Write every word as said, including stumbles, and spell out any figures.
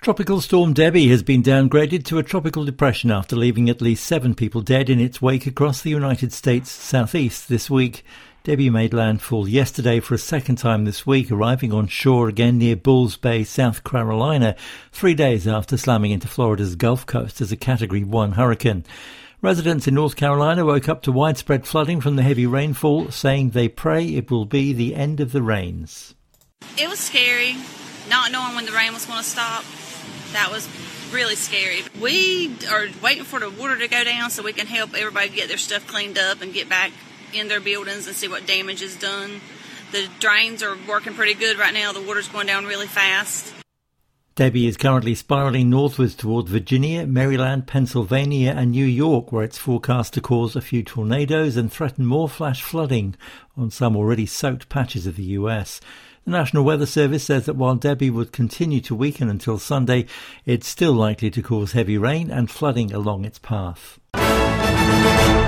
Tropical storm Debbie has been downgraded to a tropical depression after leaving at least seven people dead in its wake across the United States southeast this week. Debbie made landfall yesterday for a second time this week, arriving on shore again near Bulls Bay, South Carolina, three days after slamming into Florida's Gulf Coast as a Category one hurricane. Residents in North Carolina woke up to widespread flooding from the heavy rainfall, saying they pray it will be the end of the rains. It was scary, not knowing when the rain was going to stop. That was really scary. We are waiting for the water to go down so we can help everybody get their stuff cleaned up and get back in their buildings and see what damage is done. The drains are working pretty good right now. The water's going down really fast. Debbie is currently spiralling northwards toward Virginia, Maryland, Pennsylvania and New York, where it's forecast to cause a few tornadoes and threaten more flash flooding on some already soaked patches of the U S. The National Weather Service says that while Debbie would continue to weaken until Sunday, it's still likely to cause heavy rain and flooding along its path.